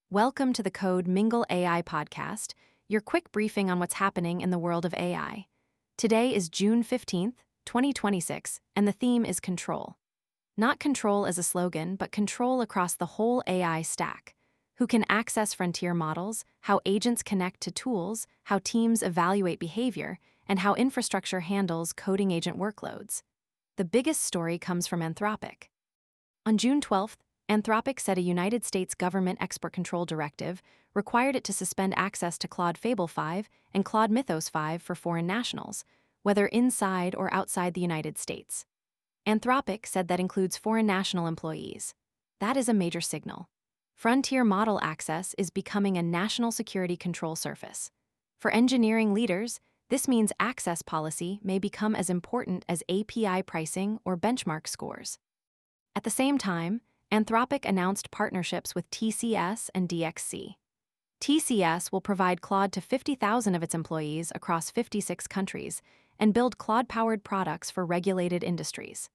Welcome to the Code Mingle AI podcast, your quick briefing on what's happening in the world of AI. Today is June 15th, 2026, and the theme is control. Not control as a slogan, but control across the whole AI stack. Who can access frontier models, how agents connect to tools, how teams evaluate behavior, and how infrastructure handles coding agent workloads. The biggest story comes from Anthropic. On June 12th, Anthropic said a United States government export control directive required it to suspend access to Claude Fable 5 and Claude Mythos 5 for foreign nationals, whether inside or outside the United States. Anthropic said that includes foreign national employees. That is a major signal. Frontier model access is becoming a national security control surface. For engineering leaders, this means access policy may become as important as API pricing or benchmark scores. At the same time, Anthropic announced partnerships with TCS and DXC. TCS will provide Claude to 50,000 of its employees across 56 countries and build Claude-powered products for regulated industries.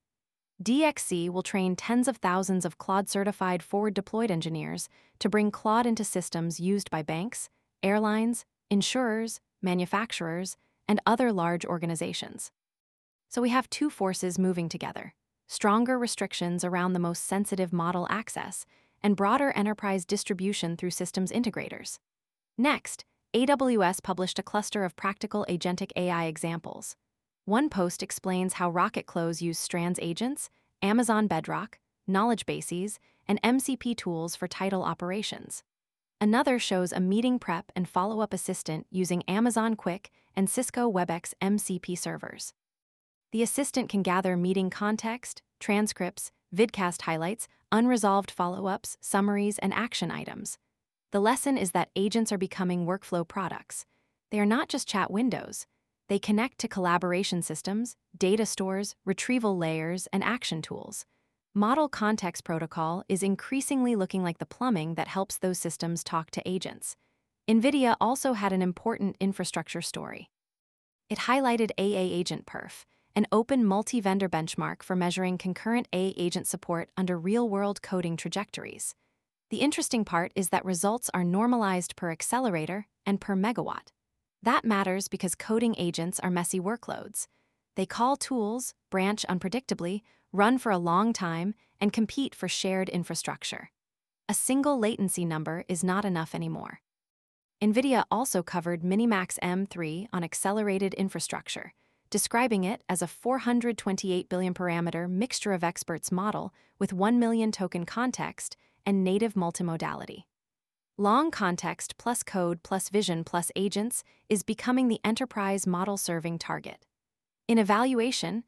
DXC will train tens of thousands of Claude-certified forward-deployed engineers to bring Claude into systems used by banks, airlines, insurers, manufacturers, and other large organizations. So we have two forces moving together: stronger restrictions around the most sensitive model access, and broader enterprise distribution through systems integrators. Next, AWS published a cluster of practical agentic AI examples. One post explains how Rocket Close used Strands agents, Amazon Bedrock, knowledge bases, and MCP tools for title operations. Another shows a meeting prep and follow-up assistant using Amazon Quick and Cisco WebEx MCP servers. The assistant can gather meeting context, transcripts, vidcast highlights, unresolved follow-ups, summaries, and action items. The lesson is that agents are becoming workflow products. They are not just chat windows. They connect to collaboration systems, data stores, retrieval layers, and action tools. Model Context Protocol is increasingly looking like the plumbing that helps those systems talk to agents. NVIDIA also had an important infrastructure story. It highlighted AA Agent Perf, an open multi-vendor benchmark for measuring concurrent AA agent support under real-world coding trajectories. The interesting part is that results are normalized per accelerator and per megawatt. That matters because coding agents are messy workloads. They call tools, branch unpredictably, run for a long time, and compete for shared infrastructure. A single latency number is not enough anymore. NVIDIA also covered Minimax M3 on accelerated infrastructure, describing it as a 428 billion parameter mixture of experts model with 1 million token context and native multimodality. Long context plus code plus vision plus agents is becoming the enterprise model serving target. In evaluation,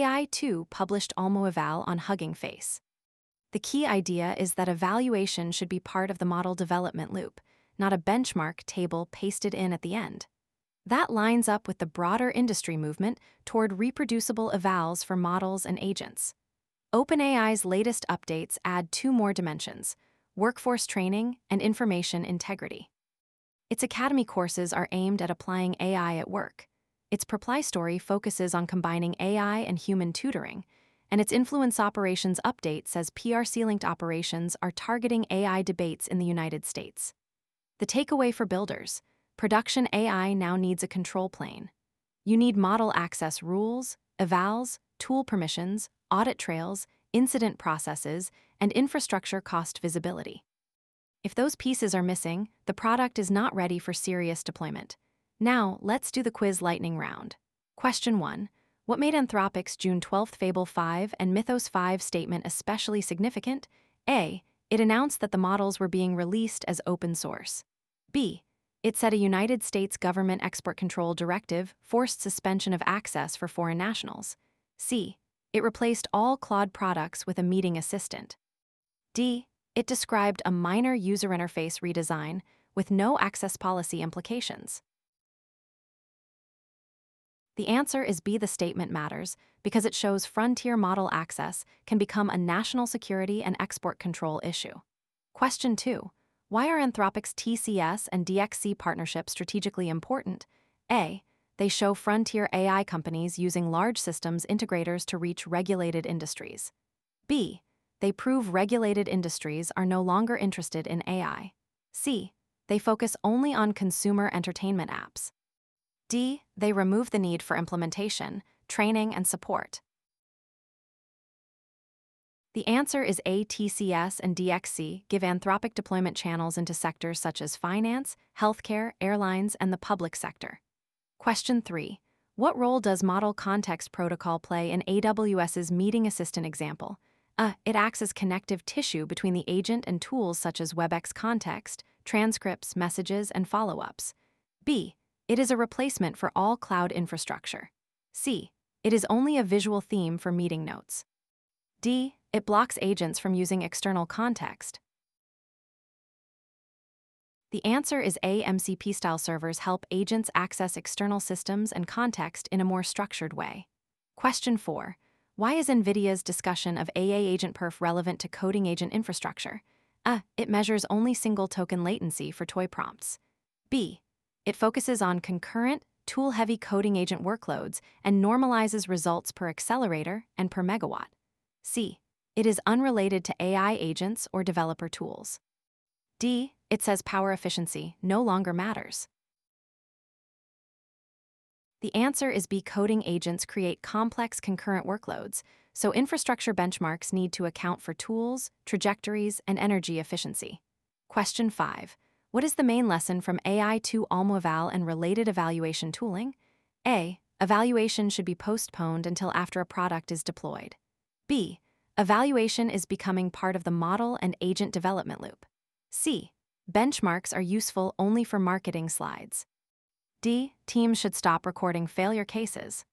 AI2 published AlmoEval on Hugging Face. The key idea is that evaluation should be part of the model development loop, not a benchmark table pasted in at the end. That lines up with the broader industry movement toward reproducible evals for models and agents. OpenAI's latest updates add two more dimensions: workforce training and information integrity. Its academy courses are aimed at applying AI at work. Its Proply story focuses on combining AI and human tutoring, and its Influence Operations update says PRC-linked operations are targeting AI debates in the United States. The takeaway for builders: production AI now needs a control plane. You need model access rules, evals, tool permissions, audit trails, incident processes, and infrastructure cost visibility. If those pieces are missing, the product is not ready for serious deployment. Now, let's do the quiz lightning round. Question 1. What made Anthropic's June 12th Fable 5 and Mythos 5 statement especially significant? A. It announced that the models were being released as open source. B. It said a United States government export control directive forced suspension of access for foreign nationals. C. It replaced all Claude products with a meeting assistant. D. It described a minor user interface redesign with no access policy implications. The answer is B. The statement matters because it shows frontier model access can become a national security and export control issue. Question 2. Why are Anthropic's TCS and DXC partnerships strategically important? A. They show frontier AI companies using large systems integrators to reach regulated industries. B. They prove regulated industries are no longer interested in AI. C. They focus only on consumer entertainment apps. D. They remove the need for implementation, training, and support. The answer is A. TCS and DXC give Anthropic deployment channels into sectors such as finance, healthcare, airlines, and the public sector. Question 3. What role does Model Context Protocol play in AWS's Meeting Assistant example? A. It acts as connective tissue between the agent and tools such as WebEx Context, transcripts, messages, and follow-ups. B. It is a replacement for all cloud infrastructure. C. It is only a visual theme for meeting notes. D. It blocks agents from using external context. The answer is A. MCP-style servers help agents access external systems and context in a more structured way. Question 4. Why is NVIDIA's discussion of AA Agent Perf relevant to coding agent infrastructure? A. It measures only single-token latency for toy prompts. B. It focuses on concurrent, tool-heavy coding agent workloads and normalizes results per accelerator and per megawatt. C. It is unrelated to AI agents or developer tools. D. It says power efficiency no longer matters. The answer is B. Coding agents create complex concurrent workloads, so infrastructure benchmarks need to account for tools, trajectories, and energy efficiency. Question 5. What is the main lesson from AI2 AlmoEval and related evaluation tooling? A. Evaluation should be postponed until after a product is deployed. B. Evaluation is becoming part of the model and agent development loop. C. Benchmarks are useful only for marketing slides. D. Teams should stop recording failure cases.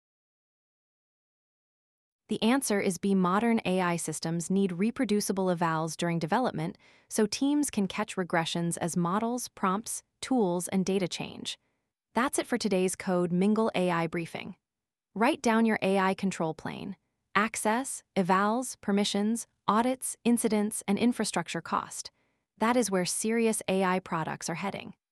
The answer is B. Modern AI systems need reproducible evals during development so teams can catch regressions as models, prompts, tools, and data change. That's it for today's Code Mingle AI briefing. Write down your AI control plane: access, evals, permissions, audits, incidents, and infrastructure cost. That is where serious AI products are heading.